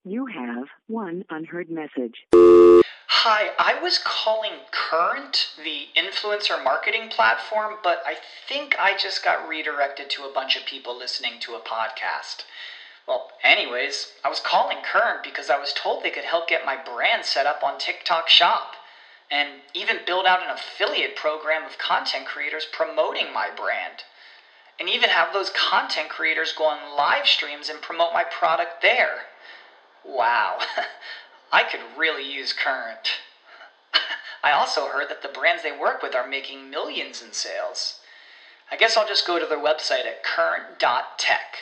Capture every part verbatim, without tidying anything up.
You have one unheard message. Hi, I was calling Current, the influencer marketing platform, but I think I just got redirected to a bunch of people listening to a podcast. Well, anyways, I was calling Current because I was told they could help get my brand set up on TikTok Shop, and even build out an affiliate program of content creators promoting my brand, and even have those content creators go on live streams and promote my product there. Wow, I could really use Current. I also heard that the brands they work with are making millions in sales. I guess I'll just go to their website at current dot tech.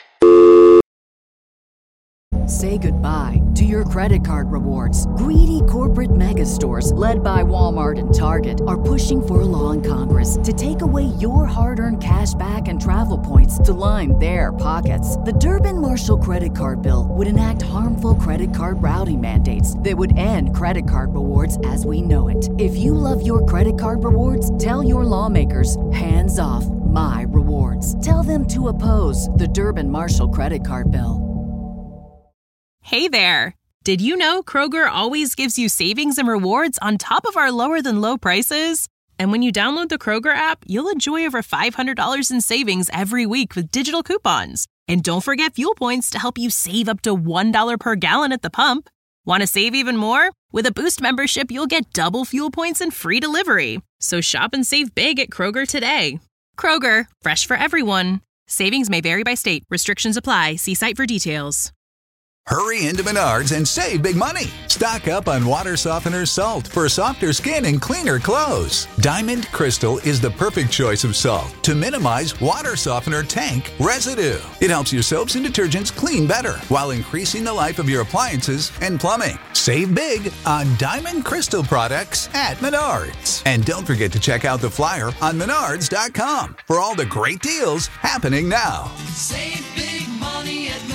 Say goodbye to your credit card rewards. Greedy corporate mega stores, led by Walmart and Target, are pushing for a law in Congress to take away your hard-earned cash back and travel points to line their pockets. The Durbin-Marshall credit card bill would enact harmful credit card routing mandates that would end credit card rewards as we know it. If you love your credit card rewards, tell your lawmakers, hands off my rewards. Tell them to oppose the Durbin-Marshall credit card bill. Hey there! Did you know Kroger always gives you savings and rewards on top of our lower-than-low prices? And when you download the Kroger app, you'll enjoy over five hundred dollars in savings every week with digital coupons. And don't forget fuel points to help you save up to one dollar per gallon at the pump. Want to save even more? With a Boost membership, you'll get double fuel points and free delivery. So shop and save big at Kroger today. Kroger, fresh for everyone. Savings may vary by state. Restrictions apply. See site for details. Hurry into Menards and save big money. Stock up on water softener salt for softer skin and cleaner clothes. Diamond Crystal is the perfect choice of salt to minimize water softener tank residue. It helps your soaps and detergents clean better while increasing the life of your appliances and plumbing. Save big on Diamond Crystal products at Menards. And don't forget to check out the flyer on menards dot com for all the great deals happening now. Save big money at Menards.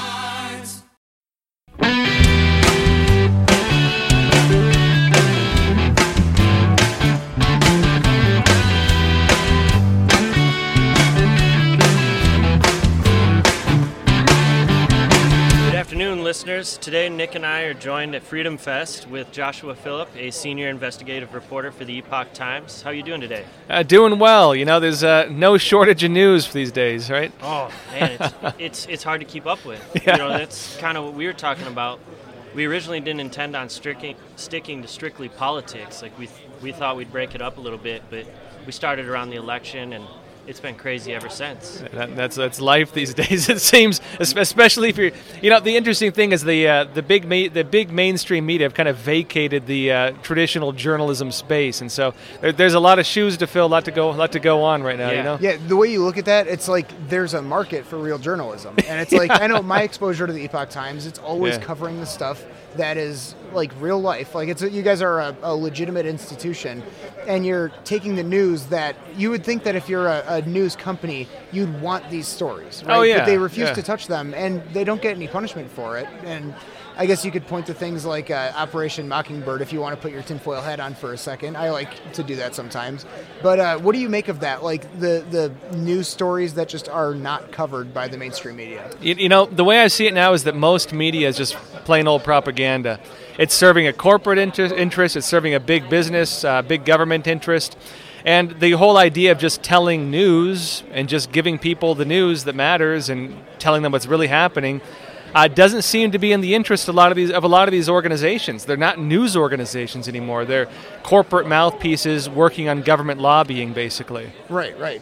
Good afternoon, listeners. Today, Nick and I are joined at Freedom Fest with Joshua Phillip, a senior investigative reporter for the Epoch Times. How are you doing today? Uh, doing well. You know, there's uh, no shortage of news these days, right? Oh, man, it's it's, it's hard to keep up with. Yeah. You know, that's kind of what we were talking about. We originally didn't intend on sticking sticking to strictly politics. Like, we we thought we'd break it up a little bit, but we started around the election, and it's been crazy ever since. That, that's that's life these days. It seems, especially if you're, you know, the interesting thing is the uh, the big ma- the big mainstream media have kind of vacated the uh, traditional journalism space, and so there, there's a lot of shoes to fill, a lot to go, a lot to go on right now. Yeah. You know. Yeah, the way you look at that, it's like there's a market for real journalism, and it's like I know my exposure to the Epoch Times, it's always Yeah. covering the stuff that is like real life. Like it's you guys are a, a legitimate institution, and you're taking the news that you would think that if you're a, a news company, you'd want these stories, right? Oh, yeah, But they refuse yeah. to touch them, and they don't get any punishment for it. And I guess you could point to things like uh, Operation Mockingbird if you want to put your tinfoil hat on for a second. I like to do that sometimes. But uh, what do you make of that? Like the, the news stories that just are not covered by the mainstream media? You, you know, the way I see it now is that most media is just plain old propaganda. It's serving a corporate inter- interest. It's serving a big business, uh, big government interest. And the whole idea of just telling news and just giving people the news that matters and telling them what's really happening uh, doesn't seem to be in the interest of a lot of these of a lot of these organizations. They're not news organizations anymore. They're corporate mouthpieces working on government lobbying, basically. Right, right.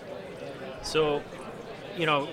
So, you know,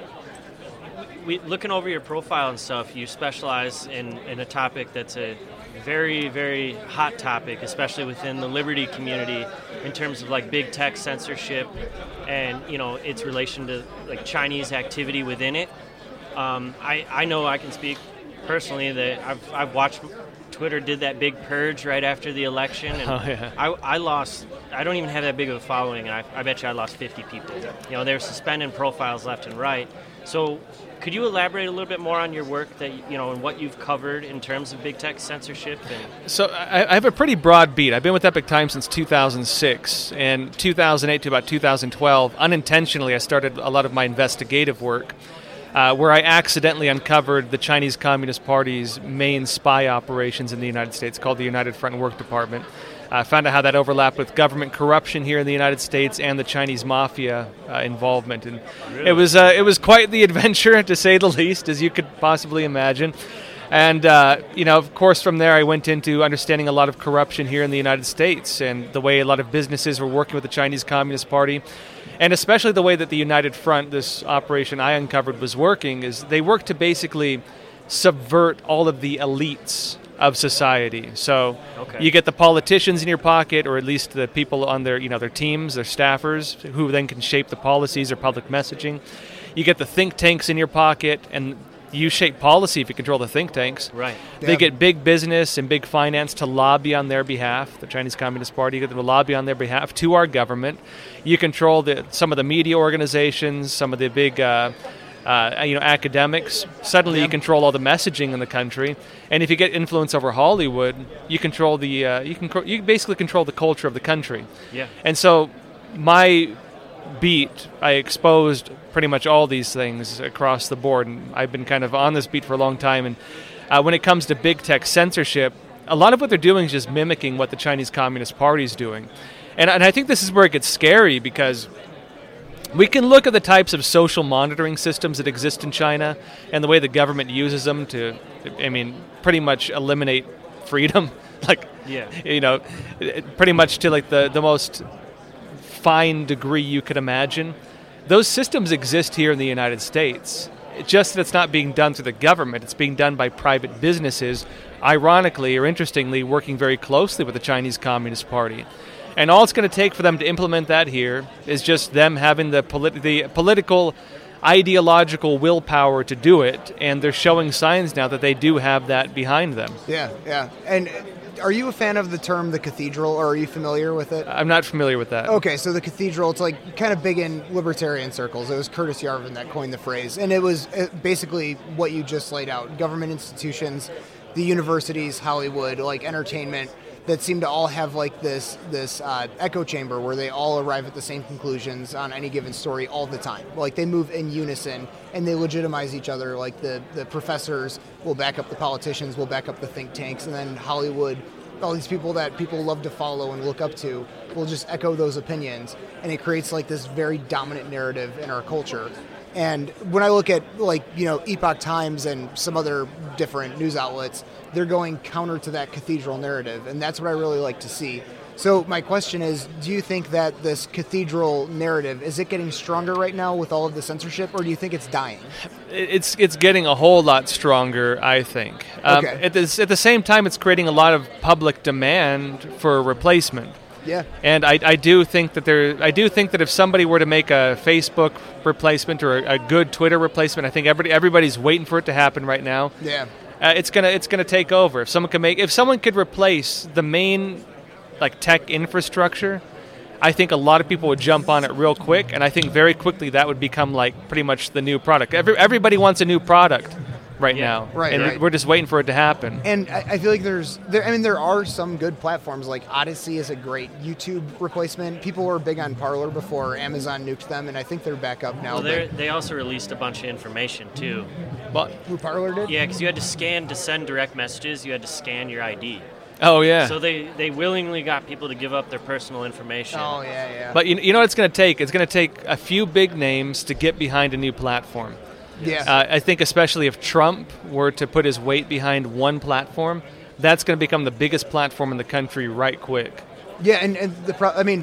we, looking over your profile and stuff, you specialize in, in a topic that's a very, very hot topic, especially within the liberty community in terms of like big tech censorship and, you know, its relation to like Chinese activity within it. Um, I, I know I can speak personally that I've, I've watched Twitter did that big purge right after the election, and oh, yeah. I, I lost, I don't even have that big of a following, and I, I bet you I lost fifty people. You know, they're suspending profiles left and right. So could you elaborate a little bit more on your work that, you know, and what you've covered in terms of big tech censorship? And So I, I have a pretty broad beat. I've been with Epoch Times since two thousand six, and two thousand eight to about two thousand twelve, unintentionally, I started a lot of my investigative work. uh, where I accidentally uncovered the Chinese Communist Party's main spy operations in the United States, called the United Front and Work Department. I uh, found out how that overlapped with government corruption here in the United States and the Chinese mafia uh, involvement, and really? it was uh, it was quite the adventure, to say the least, as you could possibly imagine. And uh, you know, of course, from there I went into understanding a lot of corruption here in the United States and the way a lot of businesses were working with the Chinese Communist Party, and especially the way that the United Front, this operation I uncovered, was working. Is they worked to basically subvert all of the elites of society. So okay. you get the politicians in your pocket, or at least the people on their, you know, their teams, their staffers, who then can shape the policies or public messaging. You get the think tanks in your pocket, and you shape policy if you control the think tanks. Right. They Yeah. get big business and big finance to lobby on their behalf. The Chinese Communist Party, you get them to lobby on their behalf to our government. You control the, some of the media organizations, some of the big uh, Uh, you know, academics. Suddenly, Yeah. you control all the messaging in the country, and if you get influence over Hollywood, you control the. Uh, you can you basically control the culture of the country. Yeah. And so, my beat, I exposed pretty much all these things across the board, and I've been kind of on this beat for a long time. And uh, when it comes to big tech censorship, a lot of what they're doing is just mimicking what the Chinese Communist Party is doing, and and I think this is where it gets scary, because we can look at the types of social monitoring systems that exist in China and the way the government uses them to, I mean, pretty much eliminate freedom. Like, Yeah. you know, pretty much to like the, the most fine degree you could imagine. Those systems exist here in the United States. It's just that it's not being done through the government. It's being done by private businesses, ironically or interestingly, working very closely with the Chinese Communist Party. And all it's going to take for them to implement that here is just them having the, polit- the political, ideological willpower to do it, and they're showing signs now that they do have that behind them. Yeah, yeah. And are you a fan of the term the cathedral, or are you familiar with it? I'm not familiar with that. Okay, so the cathedral, it's like kind of big in libertarian circles. It was Curtis Yarvin that coined the phrase, and it was uh, basically what you just laid out. Government institutions, the universities, Hollywood, like entertainment, that seem to all have like this this uh, echo chamber where they all arrive at the same conclusions on any given story all the time. Like they move in unison and they legitimize each other. Like the, the professors will back up the politicians, will back up the think tanks, and then Hollywood, all these people that people love to follow and look up to, will just echo those opinions, and it creates like this very dominant narrative in our culture. And when I look at like, you know, Epoch Times and some other different news outlets, they're going counter to that cathedral narrative, and that's what I really like to see. So my question is, do you think that this cathedral narrative, is it getting stronger right now with all of the censorship, or do you think it's dying? It's it's getting a whole lot stronger, I think. Um, Okay. At the, at the same time, it's creating a lot of public demand for a replacement. Yeah. And I, I do think that there, I do think that if somebody were to make a Facebook replacement or a, a good Twitter replacement, I think everybody everybody's waiting for it to happen right now. Yeah. Uh, it's gonna it's gonna take over. If someone can make, if someone could replace the main like tech infrastructure, I think a lot of people would jump on it real quick, and I think very quickly that would become like pretty much the new product. Every, everybody wants a new product right Yeah. now, Right, and right. we're just waiting for it to happen. And I, I feel like there's, there, I mean, there are some good platforms, like Odyssey is a great YouTube replacement. People were big on Parler before Amazon nuked them, and I think they're back up now. Well, but- they they also released a bunch of information too. But Who Parler did? Yeah, because you had to scan to send direct messages. You had to scan your I D. oh yeah. So they, they willingly got people to give up their personal information. Oh, yeah, yeah. But you, you know what it's going to take? It's going to take a few big names to get behind a new platform. yeah. Uh, I think especially if Trump were to put his weight behind one platform, that's going to become the biggest platform in the country right quick. Yeah, and, and the pro- I mean,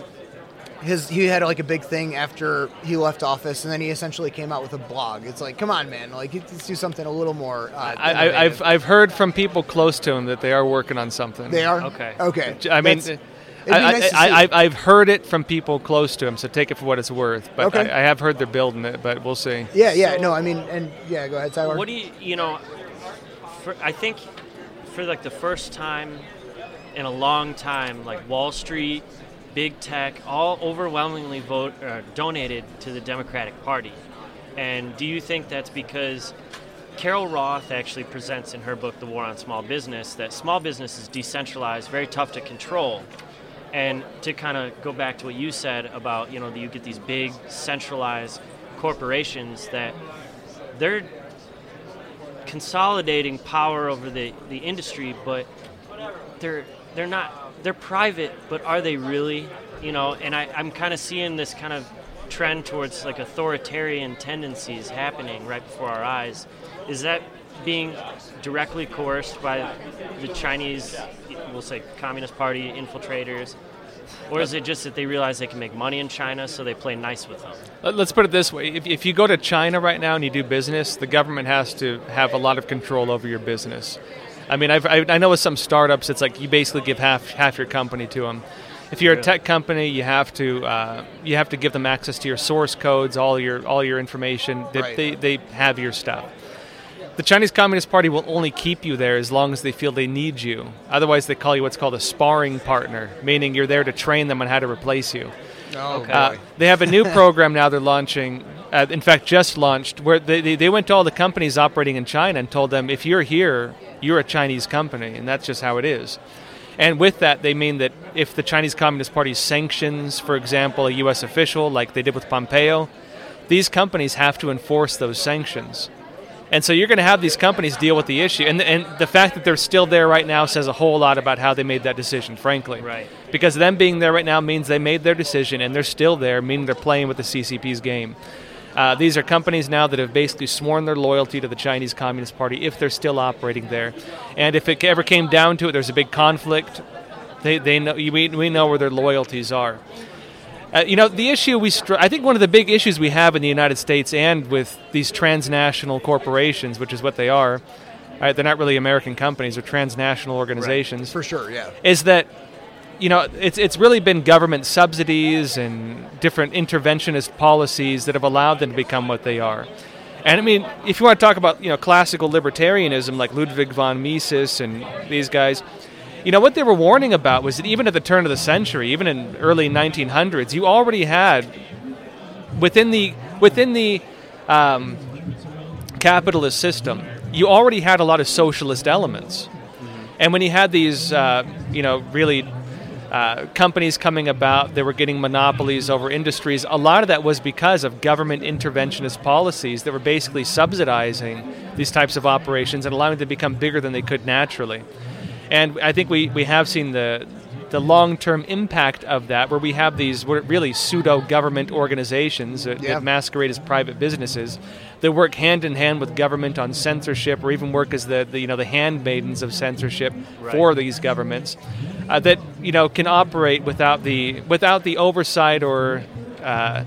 his he had like a big thing after he left office, and then he essentially came out with a blog. It's like, come on, man, like let's do something a little more. Uh, I, I, I've innovative. I've heard from people close to him that they are working on something. They are Okay. Okay. I mean, That's- I, it'd be I, nice to I, see. I've, I've heard it from people close to him, so take it for what it's worth. But Okay. I, I have heard they're building it, but we'll see. yeah, yeah. So- no, I mean, and yeah, go ahead, Tyler. What do you, you know, for, I think for like the first time in a long time, like Wall Street, big tech, all overwhelmingly vote uh, donated to the Democratic Party. And do you think that's because Carol Roth actually presents in her book, The War on Small Business, that small business is decentralized, very tough to control. And to kind of go back to what you said about, you know, you get these big centralized corporations that they're consolidating power over the, the industry, but they're they're not they're private, but are they really? You know, and I, I'm kind of seeing this kind of trend towards like authoritarian tendencies happening right before our eyes. Is that being directly coerced by the Chinese, we'll say Communist Party infiltrators? Or is it just that they realize they can make money in China, so they play nice with them? Let's put it this way. If, if you go to China right now and you do business, the government has to have a lot of control over your business. I mean, I've, I, I know with some startups, it's like you basically give half half your company to them. If you're a tech company, you have to uh, you have to give them access to your source codes, all your all your information. They, Right. they, they have your stuff. The Chinese Communist Party will only keep you there as long as they feel they need you. Otherwise, they call you what's called a sparring partner, meaning you're there to train them on how to replace you. Oh, Okay. Uh, they have a new program now they're launching, uh, in fact, just launched, where they, they, they went to all the companies operating in China and told them, if you're here, you're a Chinese company, and that's just how it is. And with that, they mean that if the Chinese Communist Party sanctions, for example, a U S official, like they did with Pompeo, these companies have to enforce those sanctions. And so you're going to have these companies deal with the issue. And, and the fact that they're still there right now says a whole lot about how they made that decision, frankly. Right. Because them being there right now means they made their decision, and they're still there, meaning they're playing with the C C P's game. Uh, these are companies now that have basically sworn their loyalty to the Chinese Communist Party if they're still operating there. And if it ever came down to it, there's a big conflict, they, they know, we, we know where their loyalties are. Uh, you know, the issue we, str- I think one of the big issues we have in the United States and with these transnational corporations, which is what they are, right, they're not really American companies, they're transnational organizations, For sure, yeah. is that, you know, it's it's really been government subsidies and different interventionist policies that have allowed them to become what they are. And I mean, if you want to talk about, you know, classical libertarianism like Ludwig von Mises and these guys, you know, what they were warning about was that even at the turn of the century, even in early nineteen hundreds, you already had within the within the um, capitalist system, you already had a lot of socialist elements. And when you had these, uh, you know, really uh, companies coming about, they were getting monopolies over industries. A lot of that was because of government interventionist policies that were basically subsidizing these types of operations and allowing them to become bigger than they could naturally. And I think we, we have seen the the long-term impact of that, where we have these really pseudo-government organizations that, Yeah. that masquerade as private businesses that work hand-in-hand with government on censorship, or even work as the, the you know the handmaidens of censorship Right. for these governments, uh, that you know can operate without the without the oversight or uh,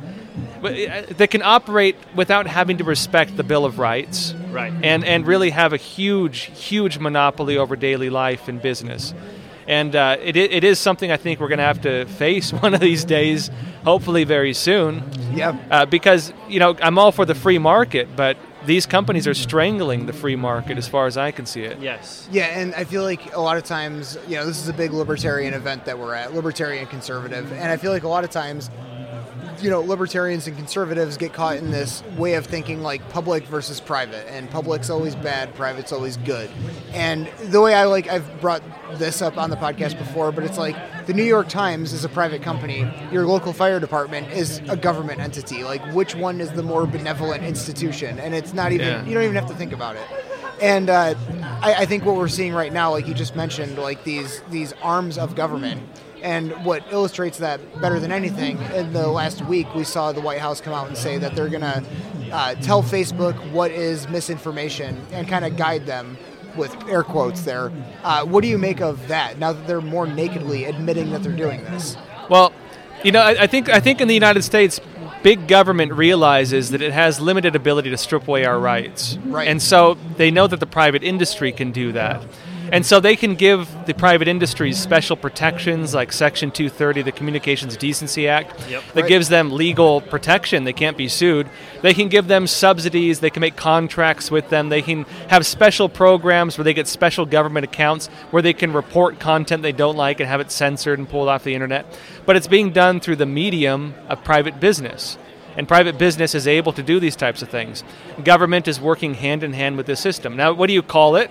that can operate without having to respect the Bill of Rights, Right. and and really have a huge, huge monopoly over daily life and business. And uh, it it is something I think we're going to have to face one of these days, hopefully very soon. Yeah. Uh, because you know I'm all for the free market, but these companies are strangling the free market as far as I can see it. Yes. Yeah, and I feel like a lot of times, you know, this is a big libertarian event that we're at, libertarian conservative, and I feel like a lot of times, you know, libertarians and conservatives get caught in this way of thinking like public versus private, and public's always bad, private's always good. And the way I like, I've brought this up on the podcast before, but it's like the New York Times is a private company, your local fire department is a government entity. Like, which one is the more benevolent institution? And it's not even, Yeah. you don't even have to think about it. And uh, I, I think what we're seeing right now, like you just mentioned, like these these arms of government. And what illustrates that better than anything, in the last week, we saw the White House come out and say that they're going to uh, tell Facebook what is misinformation and kind of guide them, with air quotes there. Uh, what do you make of that, now that they're more nakedly admitting that they're doing this? Well, you know, I, I think I think in the United States, big government realizes that it has limited ability to strip away our rights, Right. and so they know that the private industry can do that. And so they can give the private industries special protections like Section two thirty, the Communications Decency Act, Yep. that Right. gives them legal protection. They can't be sued. They can give them subsidies. They can make contracts with them. They can have special programs where they get special government accounts where they can report content they don't like and have it censored and pulled off the internet. But it's being done through the medium of private business. And private business is able to do these types of things. Government is working hand in hand with the system. Now, what do you call it?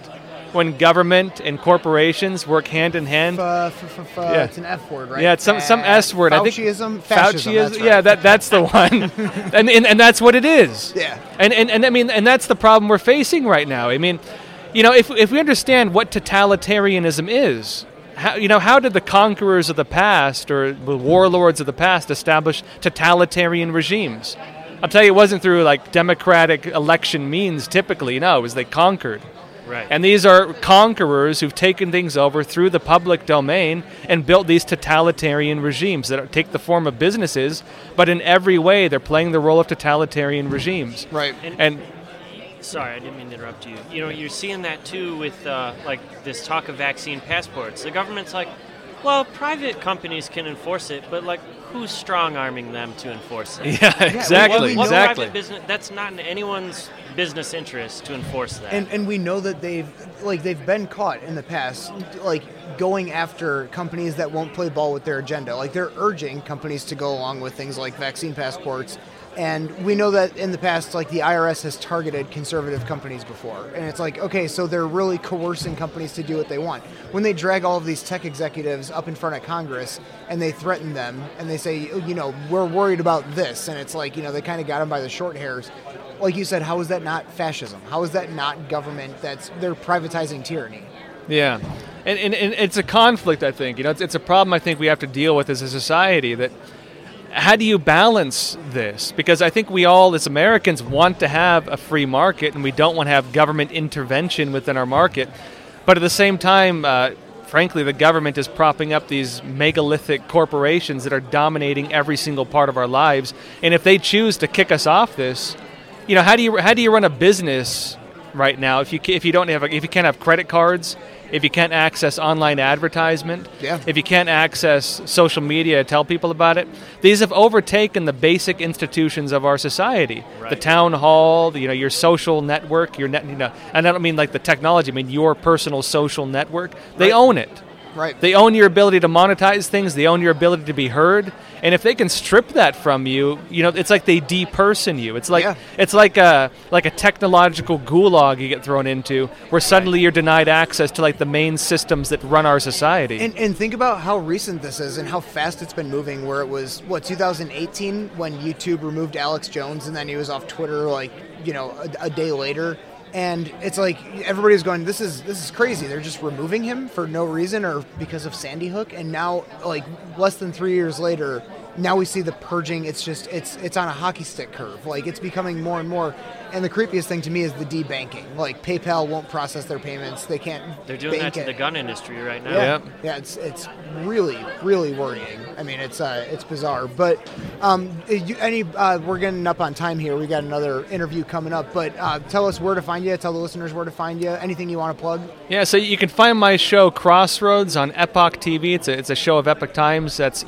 when government and corporations work hand in hand. F- f- f- Yeah. It's an F word, right? Yeah, it's some some S word. I think Fauciism, fascism. Fauciism, That's right. yeah, that that's the one, and, and and that's what it is. Yeah. And, and and I mean, and that's the problem we're facing right now. I mean, you know, if if we understand what totalitarianism is, how you know how did the conquerors of the past or the warlords of the past establish totalitarian regimes? I'll tell you, it wasn't through like democratic election means typically. No, it was they conquered. Right. And these are conquerors who've taken things over through the public domain and built these totalitarian regimes that take the form of businesses, but in every way they're playing the role of totalitarian regimes. Right. And, And sorry, I didn't mean to interrupt you. You know, you're seeing that too with uh, like this talk of vaccine passports. The government's like, well, private companies can enforce it, but like, who's strong-arming them to enforce it? yeah, exactly, What exactly. private business? That's not in anyone's business interest to enforce that. And and we know that they've like they've been caught in the past, like going after companies that won't play ball with their agenda. Like they're urging companies to go along with things like vaccine passports. And we know that in the past, like the I R S has targeted conservative companies before. And it's like, okay, so they're really coercing companies to do what they want. When they drag all of these tech executives up in front of Congress and they threaten them and they say, you know, we're worried about this. And it's like, you know, they kind of got them by the short hairs. Like you said, how is that not fascism? How is that not government that's, they're privatizing tyranny? Yeah, and, and, and it's a conflict, I think. You know, it's, it's a problem I think we have to deal with as a society. That how do you balance this? Because I think we all, as Americans, want to have a free market, and we don't want to have government intervention within our market. But at the same time, uh, frankly, the government is propping up these megalithic corporations that are dominating every single part of our lives. And if they choose to kick us off this, you know, how do you how do you run a business right now if you ca- if you don't have a, if you can't have credit cards, if you can't access online advertisement, Yeah. if you can't access social media to tell people about it? These have overtaken the basic institutions of our society. Right. The town hall, the, you know, your social network, your net, you know, and I don't mean like the technology, I mean your personal social network. They Right. own it. Right. They own your ability to monetize things. They own your ability to be heard. And if they can strip that from you, you know, it's like they deperson you. It's like Yeah. it's like a like a technological gulag you get thrown into, where suddenly you're denied access to like the main systems that run our society. And, and think about how recent this is and how fast it's been moving, where it was, what, two thousand eighteen when YouTube removed Alex Jones and then he was off Twitter like, you know, a, a day later. And it's like everybody's going, this is this is crazy. They're just removing him for no reason or because of Sandy Hook. And now, like less than three years later, now we see the purging. It's just it's it's on a hockey stick curve. Like it's becoming more and more. And the creepiest thing to me is the debanking. Like PayPal won't process their payments. They can't. They're doing that bank to it. the gun industry right now. Yeah, Yep. yeah, it's it's really really worrying. I mean, it's uh, it's bizarre. But um, you, any uh, we're getting up on time here. We got another interview coming up. But uh, tell us where to find you. Tell the listeners where to find you. Anything you want to plug? Yeah, so you can find my show Crossroads on Epoch T V. It's a, it's a show of Epoch Times. That's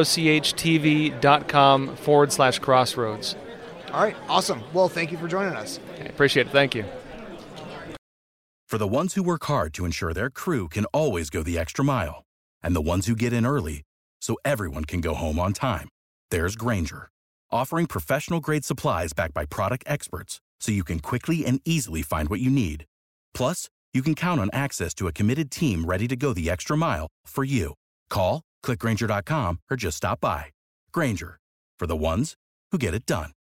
epochtv.com forward slash Crossroads. All right, awesome. Well, thank you for joining us. I appreciate it. Thank you. For the ones who work hard to ensure their crew can always go the extra mile, and the ones who get in early so everyone can go home on time, there's Grainger, offering professional-grade supplies backed by product experts so you can quickly and easily find what you need. Plus, you can count on access to a committed team ready to go the extra mile for you. Call, click Grainger dot com, or just stop by. Grainger, for the ones who get it done.